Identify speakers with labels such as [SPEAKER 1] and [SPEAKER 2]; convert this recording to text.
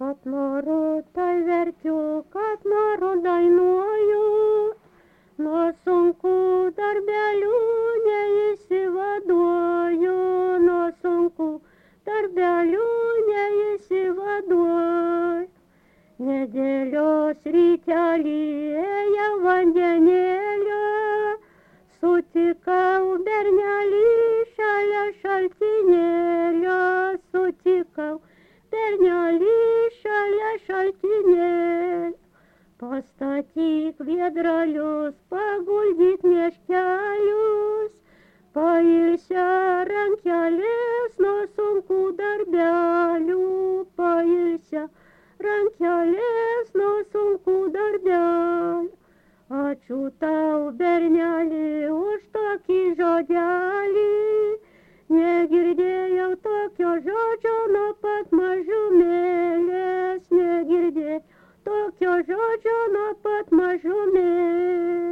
[SPEAKER 1] Kad noriu, tai verkiu, kad noriu, dainuoju, nuo sunku darbelių neįsivaduoju, nuo sunku darbelių neįsivaduoju. Nedėlios rytelėje vandenėlio sutikau bernelį šalia šaltinėlio, sutikau bernelį šalia šaltinėlio. Pastatyk vėdralius, paguldyk meškelius, pailsia rankelės nuo sunkių darbelių, pailsia rankelės nuo sunkių darbelių. Ačiū tau, berneli, už tokį žodelį, negirdėjau tokio žodžio nuo pat mažumėlės, negirdėjau tokio žodžio nuo pat mažumėlės.